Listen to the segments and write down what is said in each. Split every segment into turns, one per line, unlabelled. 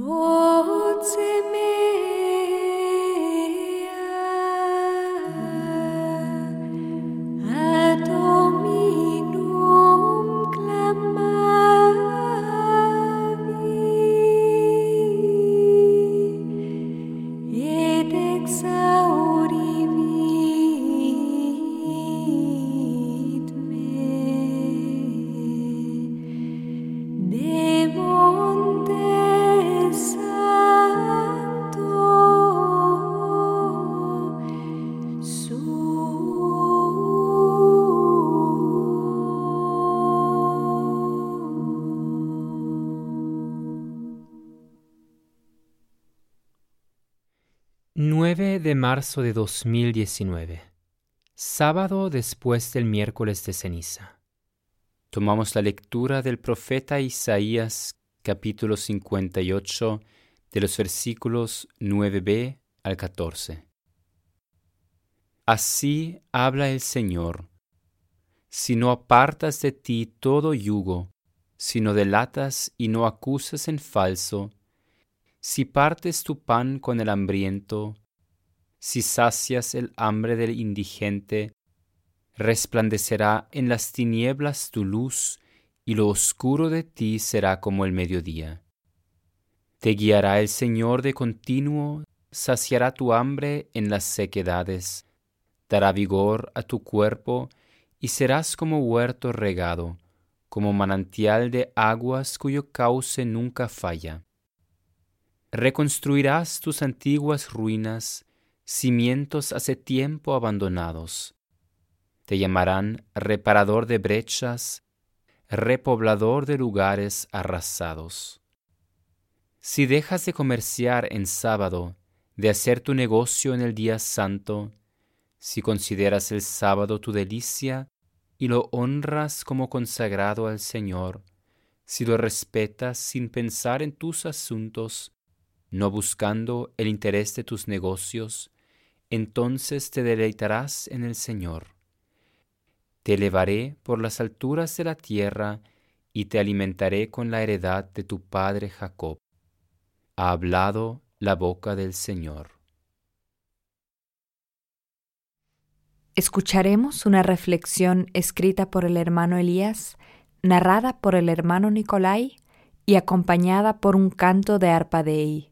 De marzo de 2019, sábado después del miércoles de ceniza. Tomamos la lectura del profeta Isaías, capítulo 58, de los versículos 9b al 14. Así habla el Señor: si no apartas de ti todo yugo, si no delatas y no acusas en falso, si partes tu pan con el hambriento, si sacias el hambre del indigente, resplandecerá en las tinieblas tu luz, y lo oscuro de ti será como el mediodía. Te guiará el Señor de continuo, saciará tu hambre en las sequedades, dará vigor a tu cuerpo, y serás como huerto regado, como manantial de aguas cuyo cauce nunca falla. Reconstruirás tus antiguas ruinas, cimientos hace tiempo abandonados. Te llamarán reparador de brechas, repoblador de lugares arrasados. Si dejas de comerciar en sábado, de hacer tu negocio en el día santo, si consideras el sábado tu delicia y lo honras como consagrado al Señor, si lo respetas sin pensar en tus asuntos, no buscando el interés de tus negocios, entonces te deleitarás en el Señor. Te elevaré por las alturas de la tierra y te alimentaré con la heredad de tu padre Jacob. Ha hablado la boca del Señor.
Escucharemos una reflexión escrita por el hermano Elías, narrada por el hermano Nicolai y acompañada por un canto de arpa Dei.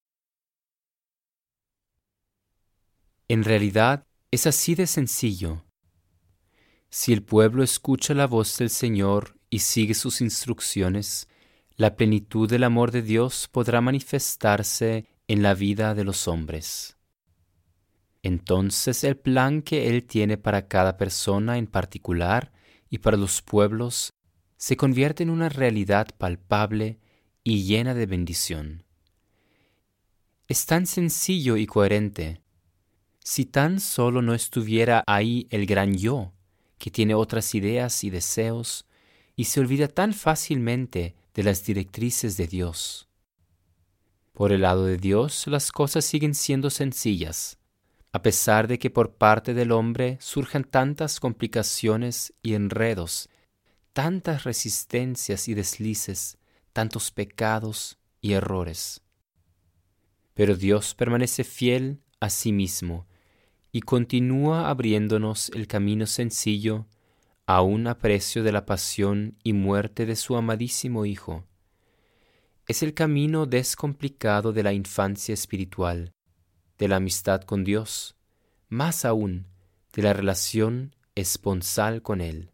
En realidad es así de sencillo. Si el pueblo escucha la voz del Señor y sigue sus instrucciones, la plenitud del amor de Dios podrá manifestarse en la vida de los hombres. Entonces el plan que Él tiene para cada persona en particular y para los pueblos se convierte en una realidad palpable y llena de bendición. Es tan sencillo y coherente. Si tan solo no estuviera ahí el gran yo, que tiene otras ideas y deseos, y se olvida tan fácilmente de las directrices de Dios. Por el lado de Dios, las cosas siguen siendo sencillas, a pesar de que por parte del hombre surjan tantas complicaciones y enredos, tantas resistencias y deslices, tantos pecados y errores. Pero Dios permanece fiel a sí mismo, y continúa abriéndonos el camino sencillo, aún a precio de la pasión y muerte de su amadísimo Hijo. Es el camino descomplicado de la infancia espiritual, de la amistad con Dios, más aún de la relación esponsal con Él.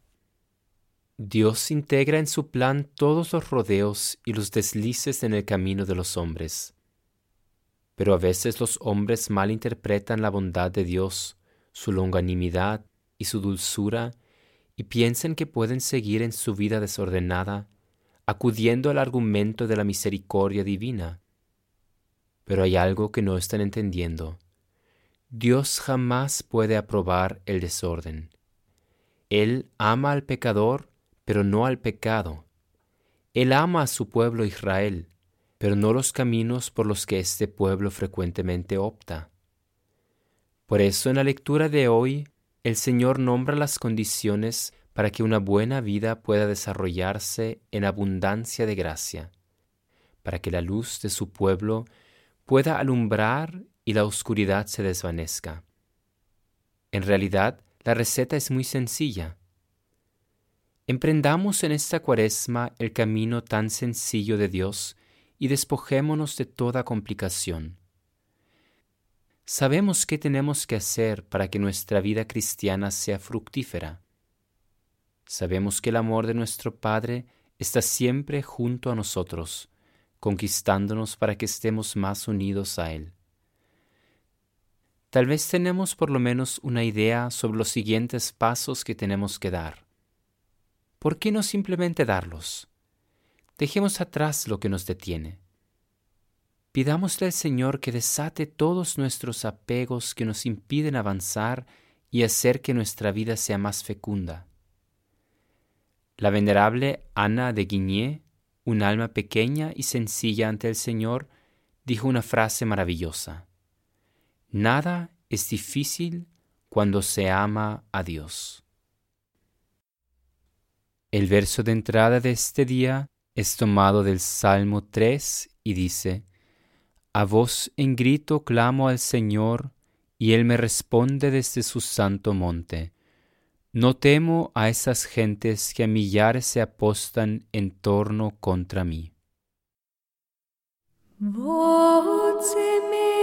Dios integra en su plan todos los rodeos y los deslices en el camino de los hombres. Pero a veces los hombres malinterpretan la bondad de Dios, su longanimidad y su dulzura, y piensan que pueden seguir en su vida desordenada, acudiendo al argumento de la misericordia divina. Pero hay algo que no están entendiendo. Dios jamás puede aprobar el desorden. Él ama al pecador, pero no al pecado. Él ama a su pueblo Israel, pero no los caminos por los que este pueblo frecuentemente opta. Por eso en la lectura de hoy, el Señor nombra las condiciones para que una buena vida pueda desarrollarse en abundancia de gracia, para que la luz de su pueblo pueda alumbrar y la oscuridad se desvanezca. En realidad, la receta es muy sencilla. Emprendamos en esta Cuaresma el camino tan sencillo de Dios y despojémonos de toda complicación. Sabemos qué tenemos que hacer para que nuestra vida cristiana sea fructífera. Sabemos que el amor de nuestro Padre está siempre junto a nosotros, conquistándonos para que estemos más unidos a Él. Tal vez tenemos por lo menos una idea sobre los siguientes pasos que tenemos que dar. ¿Por qué no simplemente darlos? Dejemos atrás lo que nos detiene. Pidámosle al Señor que desate todos nuestros apegos que nos impiden avanzar y hacer que nuestra vida sea más fecunda. La venerable Ana de Guigné, un alma pequeña y sencilla ante el Señor, dijo una frase maravillosa: nada es difícil cuando se ama a Dios. El verso de entrada de este día es tomado del Salmo 3 y dice: a voz en grito clamo al Señor, y Él me responde desde su santo monte. No temo a esas gentes que a millares se apostan en torno contra mí.
Voce